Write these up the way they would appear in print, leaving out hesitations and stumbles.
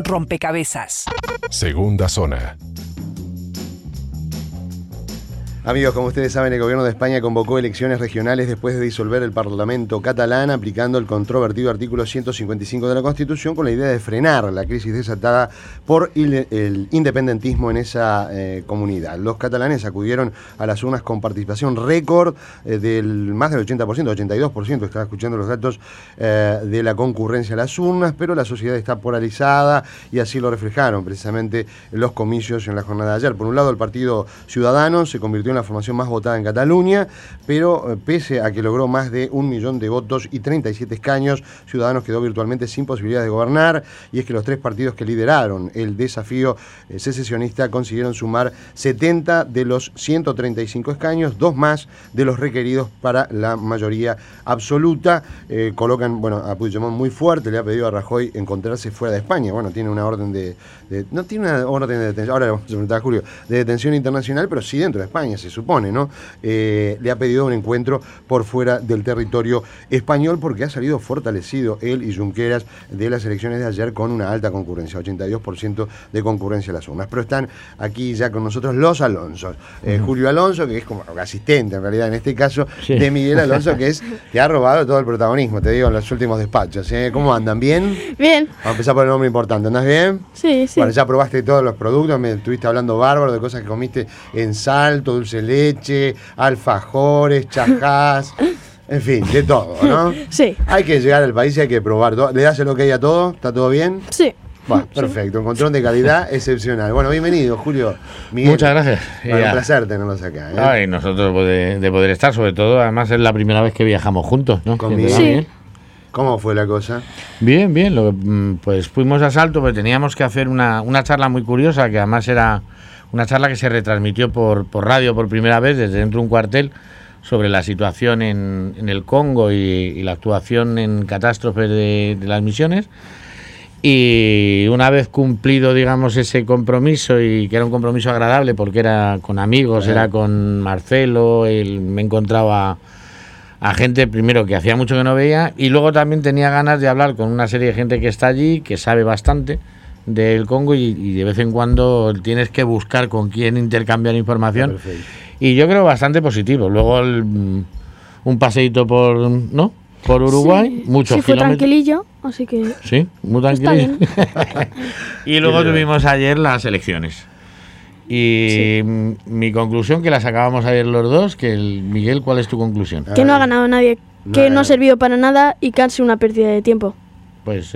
rompecabezas. Segunda zona. Amigos, como ustedes saben, el gobierno de España convocó elecciones regionales después de disolver el Parlamento catalán, aplicando el controvertido artículo 155 de la Constitución con la idea de frenar la crisis desatada por el independentismo en esa comunidad. Los catalanes acudieron a las urnas con participación récord del más del 80%, 82%, estaba escuchando los datos de la concurrencia a las urnas, pero la sociedad está polarizada y así lo reflejaron precisamente los comicios en la jornada de ayer. Por un lado, el Partido Ciudadanos se convirtió en la formación más votada en Cataluña, pero pese a que logró más de 1 millón de votos y 37 escaños, Ciudadanos quedó virtualmente sin posibilidad de gobernar, y es que los tres partidos que lideraron el desafío secesionista consiguieron sumar 70 de los 135 escaños, 2 más de los requeridos para la mayoría absoluta. Colocan, a Puigdemont muy fuerte, le ha pedido a Rajoy encontrarse fuera de España. Tiene una orden no tiene una orden de detención, ahora le vamos a preguntar a Julio, de detención internacional, pero sí dentro de España, se supone, ¿no? Le ha pedido un encuentro por fuera del territorio español porque ha salido fortalecido él y Junqueras de las elecciones de ayer con una alta concurrencia, 82% de concurrencia a las urnas. Pero están aquí ya con nosotros los Alonsos. Julio Alonso, que es como asistente en realidad en este caso, sí, de Miguel Alonso, que ha robado todo el protagonismo, te digo, en los últimos despachos. ¿Cómo andan? ¿Bien? Bien. Vamos a empezar por el nombre importante. ¿Andás bien? Sí, sí. Bueno, ya probaste todos los productos, me estuviste hablando bárbaro de cosas que comiste en Salto, dulce de leche, alfajores, chajás, en fin, de todo, ¿no? Sí. Hay que llegar al país y hay que probar todo. ¿Le das el ok a todo? ¿Está todo bien? Sí. Bueno, perfecto, un control de calidad excepcional. Bueno, bienvenido, Julio. Miguel. Muchas gracias. Un placer tenerlos acá. Ay, nosotros de poder estar, sobre todo, además es la primera vez que viajamos juntos, ¿no? Conmigo. Sí. ¿Cómo fue la cosa? Bien. Pues fuimos a Salto, porque teníamos que hacer una charla muy curiosa, que además era una charla que se retransmitió por radio por primera vez desde dentro de un cuartel sobre la situación en el Congo y la actuación en catástrofes de las misiones. Y una vez cumplido, digamos, ese compromiso, y que era un compromiso agradable porque era con amigos, era con Marcelo, me encontraba a gente primero que hacía mucho que no veía, y luego también tenía ganas de hablar con una serie de gente que está allí, que sabe bastante del Congo, y de vez en cuando tienes que buscar con quién intercambiar información. Perfecto. Y yo creo bastante positivo. Luego un paseíto por Uruguay, sí, muchos kilómetros. Fue tranquilillo, así que... Sí, muy tranquilillo. Y luego tuvimos ayer las elecciones. Y mi conclusión, que las acabamos ayer los dos, Miguel, ¿cuál es tu conclusión? Que no ha ganado nadie, que no ha servido para nada y que ha sido una pérdida de tiempo. Pues...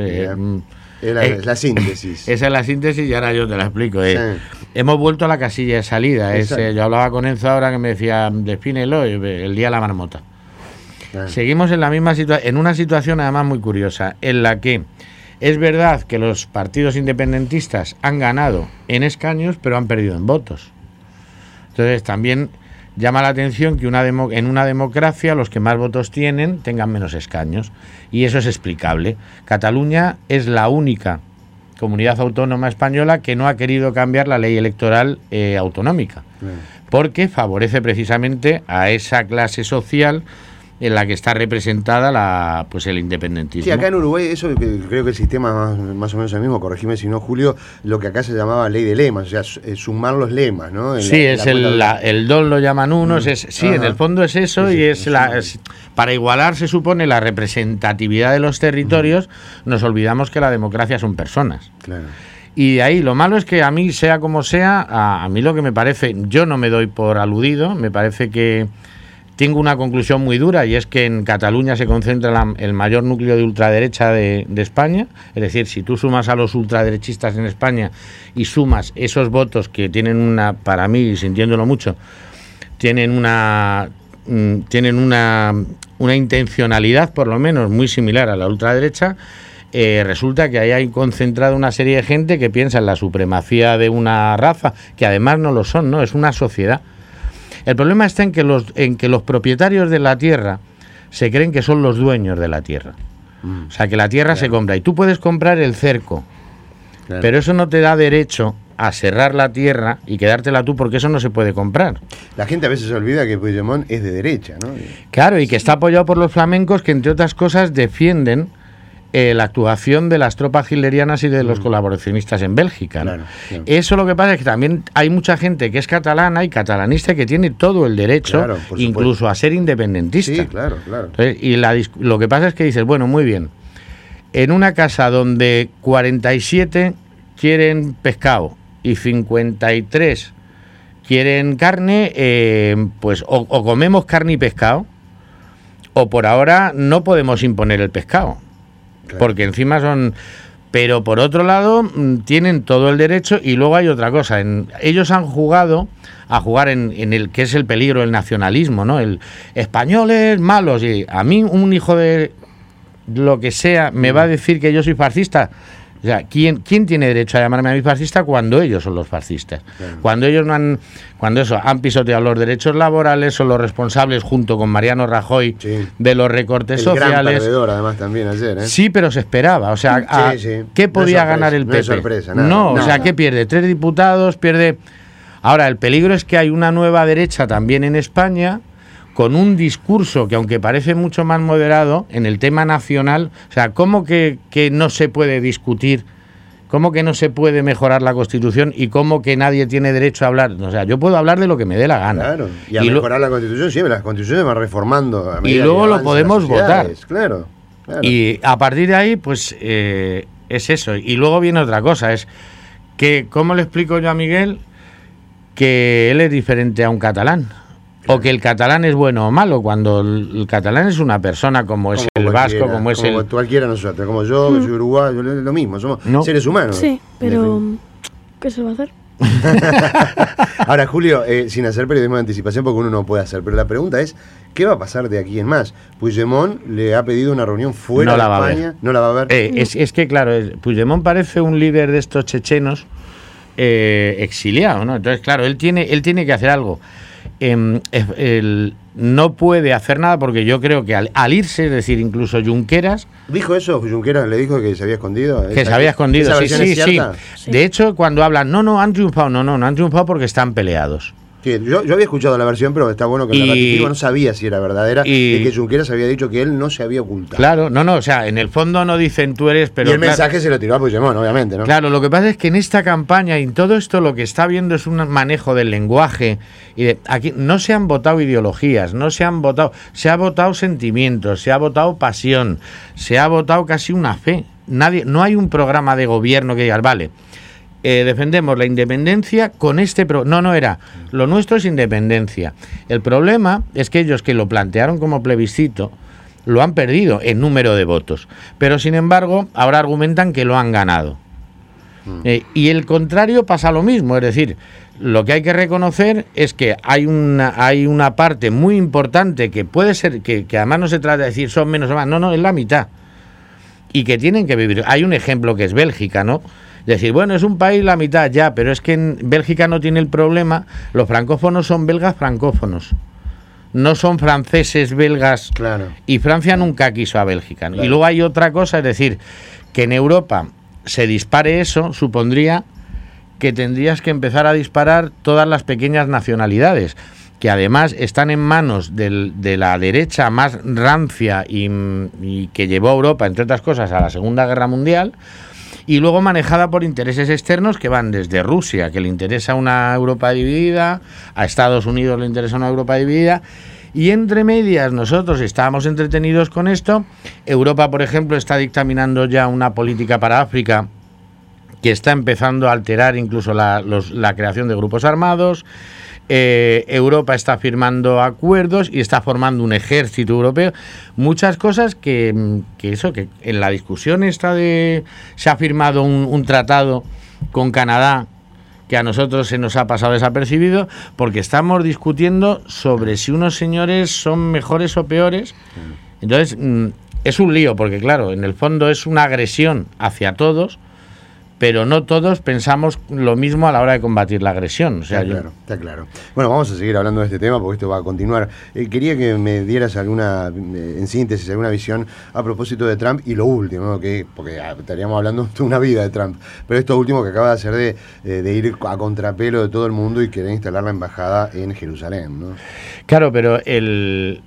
es la síntesis. Esa es la síntesis, y ahora yo te la explico. Sí. Hemos vuelto a la casilla de salida. Yo hablaba con Enzo ahora, que me decía, defínelo, el día de la marmota. Seguimos en la misma situación, en una situación además muy curiosa, en la que es verdad que los partidos independentistas han ganado en escaños, pero han perdido en votos. Entonces también llama la atención que en una democracia los que más votos tengan menos escaños, y eso es explicable. Cataluña es la única comunidad autónoma española que no ha querido cambiar la ley electoral autonómica, porque favorece precisamente a esa clase social en la que está representada el independentismo. Sí, acá en Uruguay, eso creo que el sistema más o menos el mismo, corregime si no, Julio, lo que acá se llamaba ley de lemas, o sea, sumar los lemas, ¿no? El DOL lo llaman unos, en el fondo es eso, para igualar, se supone, la representatividad de los territorios. Nos olvidamos que la democracia son personas. Claro. Y de ahí, lo malo es que a mí, sea como sea, a mí lo que me parece, yo no me doy por aludido, me parece que tengo una conclusión muy dura, y es que en Cataluña se concentra el mayor núcleo de ultraderecha de España. Es decir, si tú sumas a los ultraderechistas en España y sumas esos votos que tienen para mí, sintiéndolo mucho, tienen una intencionalidad por lo menos muy similar a la ultraderecha, resulta que ahí hay concentrada una serie de gente que piensa en la supremacía de una raza, que además no lo son, ¿no? Es una sociedad. El problema está en que los propietarios de la tierra se creen que son los dueños de la tierra. O sea, que la tierra se compra, y tú puedes comprar el cerco, pero eso no te da derecho a cerrar la tierra y quedártela tú, porque eso no se puede comprar. La gente a veces se olvida que Puigdemont es de derecha, ¿no? Claro, y que está apoyado por los flamencos, que entre otras cosas defienden la actuación de las tropas hitlerianas y de los colaboracionistas en Bélgica, ¿no? Claro, claro. Eso lo que pasa es que también hay mucha gente que es catalana y catalanista que tiene todo el derecho, Claro, por supuesto. incluso a ser independentista. Sí, claro, claro. Entonces, y lo que pasa es que dices, bueno, muy bien, en una casa donde 47 quieren pescado y 53 quieren carne, pues o comemos carne y pescado, o por ahora no podemos imponer el pescado. Claro. Porque encima son... Pero por otro lado, tienen todo el derecho. Y luego hay otra cosa. Ellos han jugado a jugar en el que es el peligro del nacionalismo, ¿no? El españoles malos. Y a mí un hijo de lo que sea me va a decir que yo soy fascista. O sea, ¿quién tiene derecho a llamarme a mí fascista cuando ellos son los fascistas? Claro. Cuando ellos no han... Cuando eso, han pisoteado los derechos laborales, son los responsables, junto con Mariano Rajoy, Sí. de los recortes El gran sociales. perdedor, además, también ayer, ¿eh? Sí, pero se esperaba. O sea, Sí, sí. ¿qué No podía es sorpresa, ganar el no PP? es sorpresa, nada, no, o nada. sea, ¿qué pierde? 3 diputados, pierde... Ahora, el peligro es que hay una nueva derecha también en España, con un discurso que, aunque parece mucho más moderado, en el tema nacional, o sea, ¿cómo que no se puede discutir? ¿Cómo que no se puede mejorar la Constitución y cómo que nadie tiene derecho a hablar? O sea, yo puedo hablar de lo que me dé la gana. Claro, y a Y lo- mejorar la Constitución, siempre las Constituciones van reformando. A medida Y luego que lo avanzan podemos las sociedades. votar. Claro, claro. Y a partir de ahí, pues es eso. Y luego viene otra cosa, es que, ¿cómo le explico yo a Miguel que él es diferente a un catalán? O que el catalán es bueno o malo, cuando el catalán es una persona como es Como el cualquiera, vasco, como es el... cualquiera de nosotros, como yo, que soy uruguayo, lo mismo, somos No. seres humanos. Sí, pero ¿qué se va a hacer? Ahora, Julio, sin hacer periodismo de anticipación, porque uno no puede hacer, pero la pregunta es, ¿qué va a pasar de aquí en más? Puigdemont le ha pedido una reunión fuera No la de va a España, ver. ¿no la va a ver? Es que, claro, Puigdemont parece un líder de estos chechenos exiliado, ¿no? Entonces, claro, él tiene que hacer algo. Él no puede hacer nada porque yo creo que al irse, es decir, incluso Junqueras, ¿Dijo eso? ¿Junqueras le dijo que se había escondido? que se había escondido, ¿Esa sí, versión sí, es sí. cierta? Sí. De hecho, cuando hablan, no han triunfado, no han triunfado porque están peleados. Sí, yo había escuchado la versión, pero está bueno que la Y- ratifique, no sabía si era verdadera, y- y que Junqueras había dicho que él no se había ocultado. Claro, o sea, en el fondo no dicen tú eres, pero y el claro, mensaje se lo tiró a Puigdemont, obviamente, ¿no? Claro, lo que pasa es que en esta campaña y en todo esto lo que está viendo es un manejo del lenguaje y aquí no se han votado ideologías, se ha votado sentimientos, se ha votado pasión, se ha votado casi una fe. No hay un programa de gobierno que diga, vale, defendemos la independencia con este... lo nuestro es independencia. El problema es que ellos que lo plantearon como plebiscito lo han perdido en número de votos, pero sin embargo ahora argumentan que lo han ganado. Y el contrario pasa lo mismo, es decir, lo que hay que reconocer es que hay una parte muy importante que puede ser, que además no se trata de decir son menos o más, no, es la mitad. Y que tienen que vivir. Hay un ejemplo que es Bélgica, ¿no? Decir, bueno, es un país la mitad ya, pero es que en Bélgica no tiene el problema, los francófonos son belgas francófonos, no son franceses belgas, Claro. y Francia nunca quiso a Bélgica, ¿no? Claro. Y luego hay otra cosa, es decir, que en Europa se dispare eso, supondría que tendrías que empezar a disparar todas las pequeñas nacionalidades, que además están en manos de la derecha más rancia y que llevó a Europa, entre otras cosas, a la Segunda Guerra Mundial, y luego manejada por intereses externos que van desde Rusia, que le interesa una Europa dividida, a Estados Unidos le interesa una Europa dividida, y entre medias nosotros estábamos entretenidos con esto. Europa, por ejemplo, está dictaminando ya una política para África que está empezando a alterar incluso la creación de grupos armados. Europa está firmando acuerdos y está formando un ejército europeo. Muchas cosas que en la discusión esta se ha firmado un tratado con Canadá que a nosotros se nos ha pasado desapercibido porque estamos discutiendo sobre si unos señores son mejores o peores. Entonces es un lío porque claro, en el fondo es una agresión hacia todos, pero no todos pensamos lo mismo a la hora de combatir la agresión. O sea, Está claro. Bueno, vamos a seguir hablando de este tema porque esto va a continuar. Quería que me dieras en síntesis, alguna visión a propósito de Trump y lo último, ¿no? Porque estaríamos hablando de una vida de Trump, pero esto último que acaba de hacer de ir a contrapelo de todo el mundo y querer instalar la embajada en Jerusalén, ¿no? Claro, pero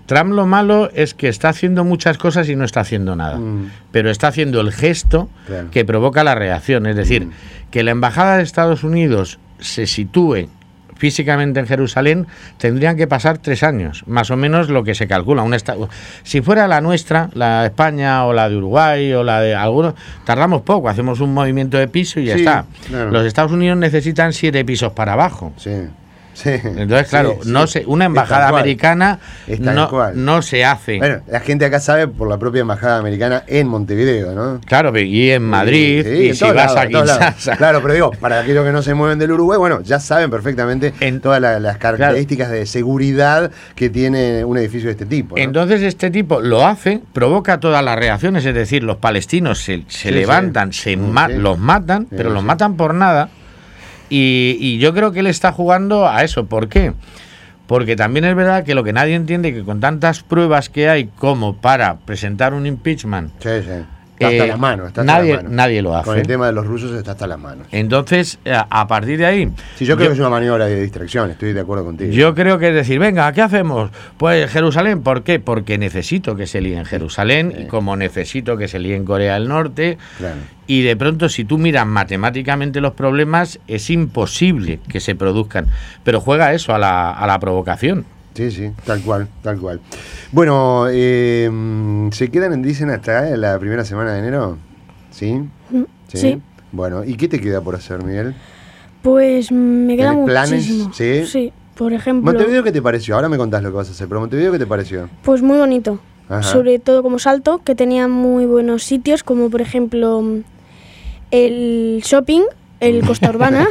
Trump lo malo es que está haciendo muchas cosas y no está haciendo nada, pero está haciendo el gesto que provoca la reacción, es decir, que la embajada de Estados Unidos se sitúe físicamente en Jerusalén, tendrían que pasar 3 años, más o menos lo que se calcula. Si fuera la nuestra, la de España o la de Uruguay o la de algunos, tardamos poco, hacemos un movimiento de piso y ya está. Claro. Los Estados Unidos necesitan 7 pisos para abajo. Sí. Sí, entonces, claro, una embajada americana no se hace. Bueno, la gente acá sabe por la propia embajada americana en Montevideo, ¿no? Claro, y en Madrid, y si vas a Kinshasa. Claro, pero digo, para aquellos que no se mueven del Uruguay, bueno, ya saben perfectamente todas las características de seguridad que tiene un edificio de este tipo, ¿no? Entonces, este tipo lo hace, provoca todas las reacciones, es decir, los palestinos se levantan, los matan, pero los matan por nada. Y yo creo que él está jugando a eso. ¿Por qué? Porque también es verdad que lo que nadie entiende, que con tantas pruebas que hay como para presentar un impeachment, está hasta las manos. Nadie lo hace. Con el tema de los rusos está hasta las manos. Entonces, a partir de ahí... Sí, yo creo que es una maniobra de distracción, estoy de acuerdo contigo. Yo creo que es decir, venga, ¿qué hacemos? Pues Jerusalén, ¿por qué? Porque necesito que se líe en Jerusalén, y como necesito que se líe en Corea del Norte, y de pronto si tú miras matemáticamente los problemas, es imposible que se produzcan, pero juega eso a la provocación. Sí, tal cual. Bueno, ¿se quedan, dicen, hasta la primera semana de enero? ¿Sí? Sí. Bueno, ¿y qué te queda por hacer, Miguel? Pues me queda muchísimo. muchísimo. ¿Sí? Sí, por ejemplo... ¿Montevideo qué te pareció? Ahora me contás lo que vas a hacer, pero ¿Montevideo qué te pareció? Pues muy bonito. Ajá. Sobre todo como Salto, que tenía muy buenos sitios, como por ejemplo el shopping, el Costa Urbana.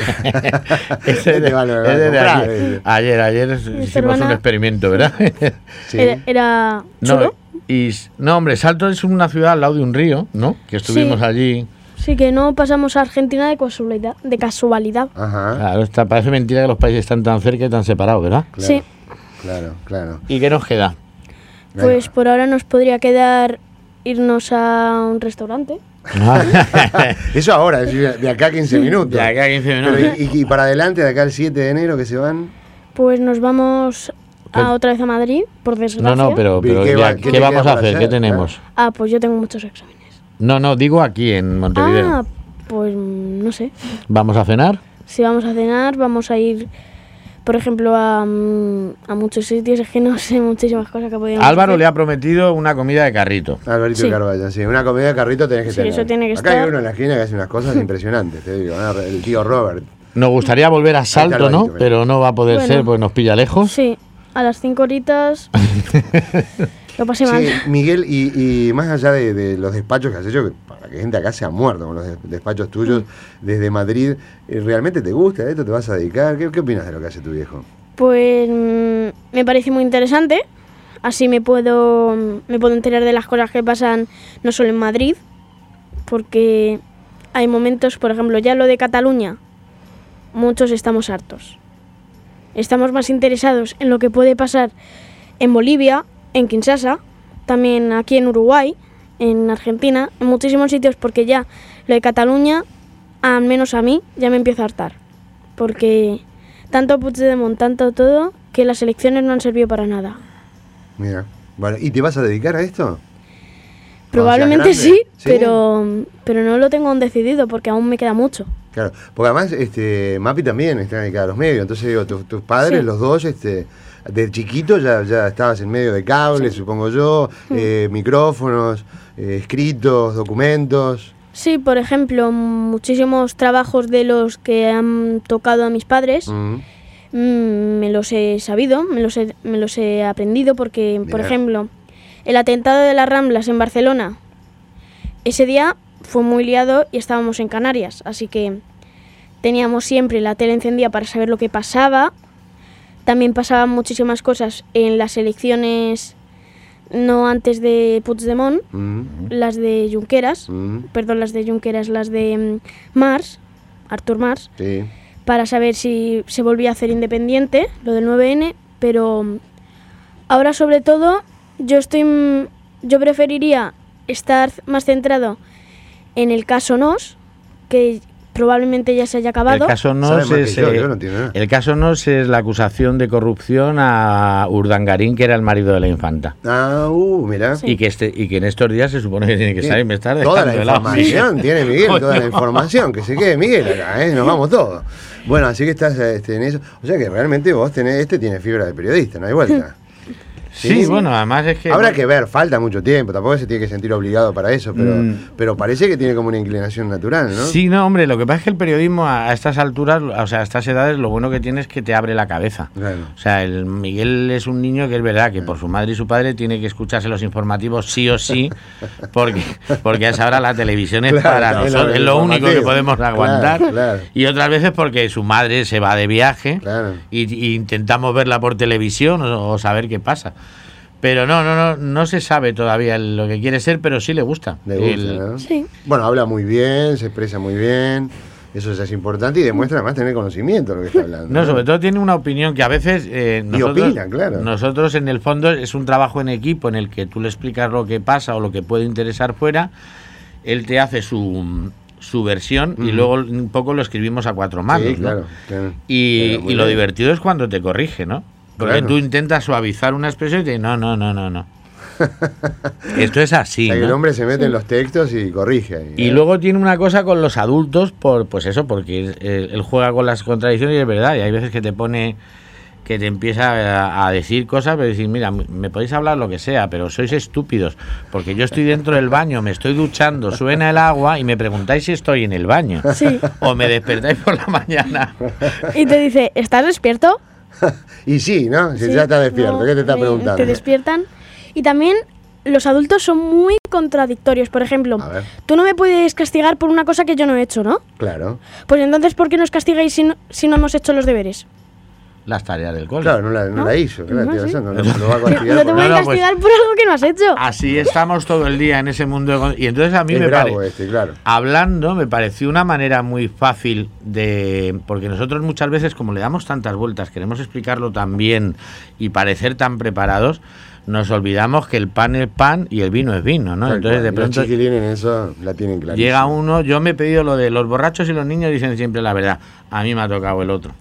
Ayer hicimos un experimento, ¿verdad? Sí. Era chulo. No, hombre, Salto es una ciudad al lado de un río, ¿no? Que estuvimos allí. Sí, que no pasamos a Argentina de casualidad. Ajá. Claro, parece mentira que los países están tan cerca y tan separados, ¿verdad? Claro, sí. Claro. ¿Y qué nos queda? Pues por ahora nos podría quedar irnos a un restaurante. Eso ahora, de acá a 15 minutos. De acá a 15 minutos. Pero, y para adelante, de acá al 7 de enero, ¿que se van? Pues nos vamos otra vez a Madrid, por desgracia. No, pero ¿qué vamos a hacer? ¿Qué tenemos? Pues yo tengo muchos exámenes. No, digo aquí en Montevideo. Pues no sé. ¿Vamos a cenar? Sí, vamos a cenar, vamos a ir... Por ejemplo, a muchos sitios, es que no sé muchísimas cosas que podríamos Álvaro hacer. Le ha prometido una comida de carrito. Alvarito Carvalla, sí. Una comida de carrito tenés que tener. Eso tiene que Acá estar. hay uno en la esquina que hace unas cosas impresionantes, te digo. El tío Robert. Nos gustaría volver a Salto, ¿no? Pero no va a poder ser, porque nos pilla lejos. Sí, a las 5 horitas lo pasé mal. Sí, Miguel, y más allá de los despachos que has hecho, para que gente acá se ha muerto con los despachos tuyos desde Madrid, ¿realmente te gusta esto? ¿Te vas a dedicar? ¿Qué opinas de lo que hace tu viejo? Pues me parece muy interesante. Así me puedo enterar de las cosas que pasan no solo en Madrid, porque hay momentos, por ejemplo, ya lo de Cataluña, muchos estamos hartos. Estamos más interesados en lo que puede pasar en Bolivia, en Kinshasa, también aquí en Uruguay, en Argentina, en muchísimos sitios, porque ya lo de Cataluña, al menos a mí, ya me empieza a hartar. Porque tanto Puigdemont, tanto todo, que las elecciones no han servido para nada. Mira, bueno, ¿y te vas a dedicar a esto? Probablemente sí, pero no lo tengo aún decidido, porque aún me queda mucho. Claro, porque además Mapi también está dedicada a los medios, entonces digo, tus padres, los dos, de chiquito ya estabas en medio de cables, supongo yo, micrófonos, escritos, documentos. Sí, por ejemplo, muchísimos trabajos de los que han tocado a mis padres, me los he sabido, me los he aprendido, porque, por ejemplo, el atentado de las Ramblas en Barcelona, ese día fue muy liado y estábamos en Canarias, así que teníamos siempre la tele encendida para saber lo que pasaba. También pasaban muchísimas cosas en las elecciones, no antes de Puigdemont, las de Junqueras, las de Artur Mas, para saber si se volvía a hacer independiente, lo del 9N, pero ahora sobre todo yo preferiría estar más centrado en el caso Nos, que probablemente ya se haya acabado. El caso Nos es la acusación de corrupción a Urdangarín, que era el marido de la infanta. Mira. Sí. Y que en estos días se supone que tiene que salir. Me está dejando toda la información tiene Miguel, toda la información. Que se quede Miguel acá, nos vamos todos. Bueno, así que estás en eso. O sea que realmente vos tiene fibra de periodista, no hay vuelta. Sí, bueno, además es que... Habrá que ver, falta mucho tiempo, tampoco se tiene que sentir obligado para eso, pero parece que tiene como una inclinación natural, ¿no? Sí, no, hombre, lo que pasa es que el periodismo a estas alturas, o sea, a estas edades, lo bueno que tiene es que te abre la cabeza. Claro. O sea, el Miguel es un niño que es verdad que por su madre y su padre tiene que escucharse los informativos sí o sí, porque a esa hora la televisión es para nosotros, es lo único que podemos aguantar. Claro. Y otras veces porque su madre se va de viaje y intentamos verla por televisión o saber qué pasa. Pero no se sabe todavía lo que quiere ser, pero sí le gusta. ¿No? Sí. Bueno, habla muy bien, se expresa muy bien, eso es importante y demuestra además tener conocimiento de lo que está hablando. No, sobre todo tiene una opinión que a veces nosotros en el fondo es un trabajo en equipo en el que tú le explicas lo que pasa o lo que puede interesar fuera, él te hace su versión y luego un poco lo escribimos a cuatro manos, sí, ¿no? Claro. Y lo divertido es cuando te corrige, ¿no? Porque tú intentas suavizar una expresión y te dices, no. Esto es así. O sea, que el hombre se mete en los textos y corrige. Y luego tiene una cosa con los adultos, porque él juega con las contradicciones y es verdad. Y hay veces que te empieza a decir cosas, pero decir, mira, me podéis hablar lo que sea, pero sois estúpidos, porque yo estoy dentro del baño, me estoy duchando, suena el agua y me preguntáis si estoy en el baño. Sí. O me despertáis por la mañana. Y te dice, ¿estás despierto? Y sí, ¿no? Si Sí, ya está despierto, no, ¿qué te está preguntando? Te despiertan. Y también los adultos son muy contradictorios. Por ejemplo, tú no me puedes castigar por una cosa que yo no he hecho, ¿no? Claro. Pues entonces, ¿por qué nos castigáis si no hemos hecho los deberes? Las tareas del cole. Claro, no la hizo, claro, No, tienes sí. razón, no lo va a castigar. No te voy a castigar por algo que no has hecho. Así estamos todo el día en ese mundo. Y entonces a mí claro. Hablando, me pareció una manera muy fácil porque nosotros muchas veces, como le damos tantas vueltas, queremos explicarlo tan bien y parecer tan preparados, nos olvidamos que el pan es pan y el vino es vino, ¿no? Entonces de pronto los chiquilines en eso la tienen clarísima. Llega uno, yo me he pedido lo de los borrachos y los niños dicen siempre la verdad. A mí me ha tocado el otro.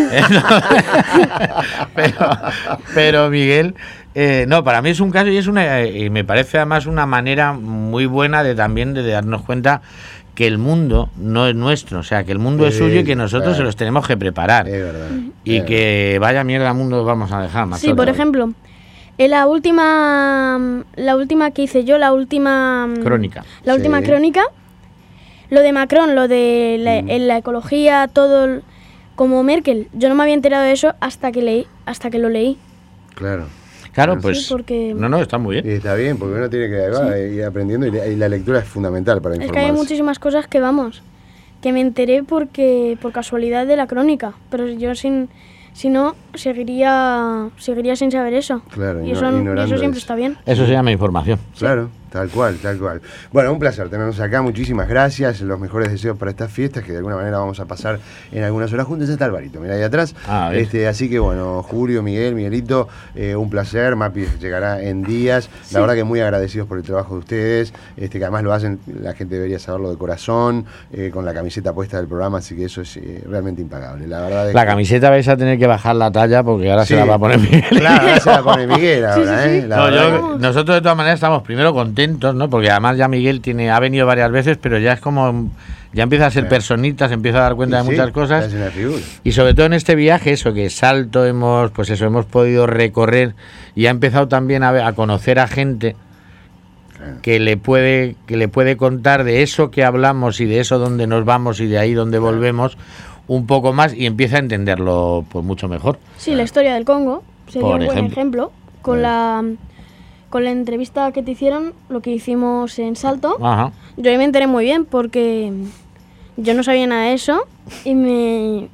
pero Miguel, no, para mí es un caso y me parece además una manera muy buena de darnos cuenta que el mundo no es nuestro, o sea, que el mundo es suyo y que nosotros se los tenemos que preparar. Es verdad. Y que vaya mierda mundo vamos a dejar más. Sí, por ejemplo, en la última que hice yo, la última crónica. La última crónica, lo de Macron, lo de la ecología, todo como Merkel, yo no me había enterado de eso hasta que lo leí. Claro, pues sí, porque... no, está muy bien. Y está bien, porque uno tiene que ir aprendiendo y la lectura es fundamental para informarse. Es que hay muchísimas cosas que me enteré por casualidad de la crónica, pero yo si no, seguiría sin saber eso. Claro, y eso siempre está bien. Eso se llama información. Claro, tal cual. Bueno, un placer tenernos acá, muchísimas gracias, los mejores deseos para estas fiestas que de alguna manera vamos a pasar en algunas horas juntos. Ya está Alvarito, mira ahí atrás. Así que bueno, Julio, Miguelito, un placer. Mapi llegará en días. La verdad que muy agradecidos por el trabajo de ustedes, que además lo hacen, la gente debería saberlo de corazón, con la camiseta puesta del programa, así que eso es realmente impagable. La verdad es la camiseta vais a tener que bajar la talla porque ahora se la va a poner Miguel. Claro, ahora se la pone Miguel ahora, nosotros de todas maneras estamos primero contentos, ¿no? Porque además ya Miguel ha venido varias veces, pero ya es como ya empieza a ser personita, se empieza a dar cuenta de muchas cosas. Y sobre todo en este viaje, eso que Salto hemos podido recorrer y ha empezado también a conocer a gente que le puede contar de eso que hablamos y de eso donde nos vamos y de ahí donde volvemos un poco más y empieza a entenderlo pues mucho mejor. Sí, la historia del Congo sería un buen ejemplo. Con la entrevista que te hicieron, lo que hicimos en Salto, yo ahí me enteré muy bien porque yo no sabía nada de eso y me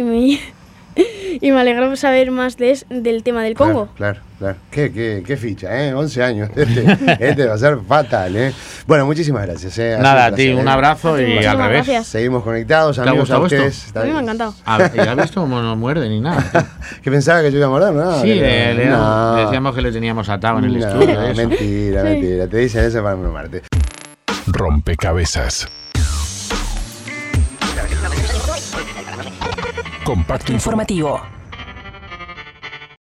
alegró saber más del tema del Congo. Claro. Qué ficha, 11 años. Este va a ser fatal, Bueno, muchísimas gracias. Nada, a ti un abrazo y al revés. Gracias. Seguimos conectados, amigos, a ustedes. A mí me ha encantado. ¿Ya has visto cómo no muerde ni nada? ¿Que pensaba que yo iba a morder? No, sí, decíamos que le teníamos atado en el estudio. Mentira. Te dicen eso para bromarte. Rompecabezas. Compacto informativo.